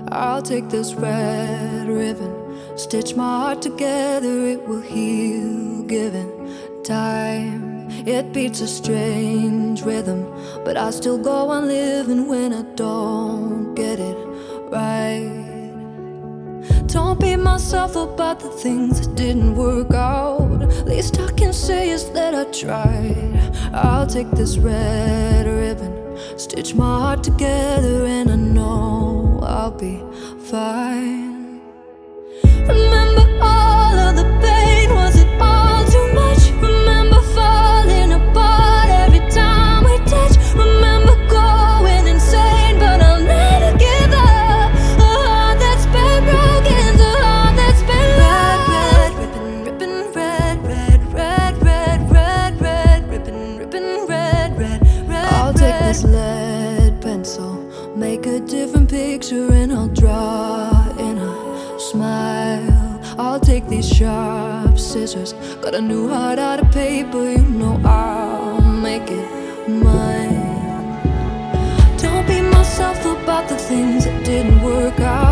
I'll take this red ribbon, stitch my heart together, it will heal, given time. It beats a strange rhythm, but I still go on living when I don't get it right. Don't beat myself about the things that didn't work out. Least I can say is that I tried. I'll take this red ribbon, stitch my heart together, and I know I'll be fine. Remember all of the pain, was it all too much? Remember falling apart every time we touch. Remember going insane, but I'll never give up. A heart that's been broken, a heart that's been lost. Red, ribbon, ribbon, red, red, red, red, red, red, ribbon, ribbon, red, red, red. I'll take this lead pencil, make a different picture, and I'll draw in a smile. I'll take these sharp scissors, got a new heart out of paper, you know I'll make it mine. Don't beat myself about the things that didn't work out.